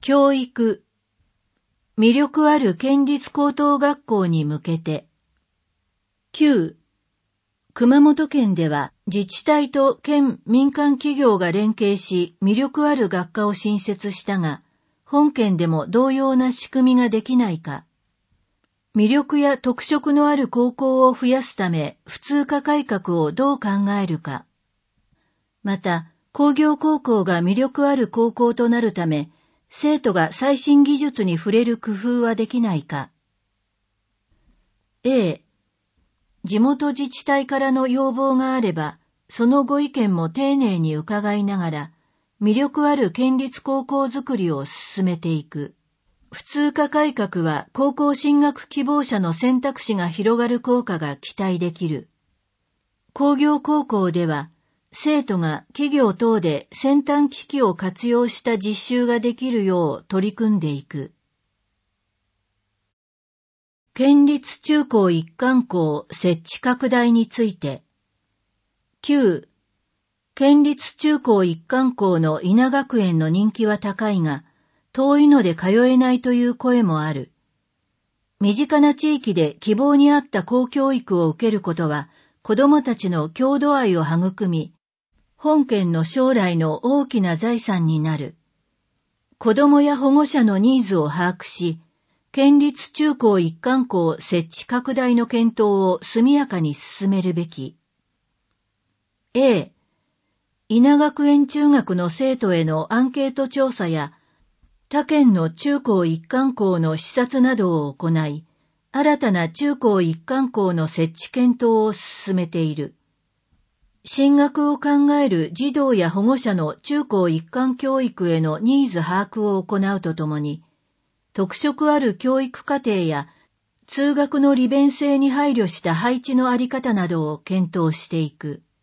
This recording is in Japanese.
教育、魅力ある県立高等学校に向けて。9、熊本県では自治体と県民間企業が連携し魅力ある学科を新設したが、本県でも同様な仕組みができないか。魅力や特色のある高校を増やすため普通科改革をどう考えるか。また、工業高校が魅力ある高校となるため、生徒が最新技術に触れる工夫はできないか。A、地元自治体からの要望があれば、そのご意見も丁寧に伺いながら、魅力ある県立高校づくりを進めていく。普通科改革は高校進学希望者の選択肢が広がる効果が期待できる。工業高校では、生徒が企業等で先端機器を活用した実習ができるよう取り組んでいく。県立中高一貫校設置拡大について。9、県立中高一貫校の稲学園の人気は高いが、遠いので通えないという声もある。身近な地域で希望に合った公教育を受けることは、子どもたちの郷土愛を育み、本県の将来の大きな財産になる。子どもや保護者のニーズを把握し、県立中高一貫校設置拡大の検討を速やかに進めるべき。A、稲学園中学の生徒へのアンケート調査や、他県の中高一貫校の視察などを行い、新たな中高一貫校の設置検討を進めている。進学を考える児童や保護者の中高一貫教育へのニーズ把握を行うとともに、特色ある教育課程や通学の利便性に配慮した配置のあり方などを検討していく。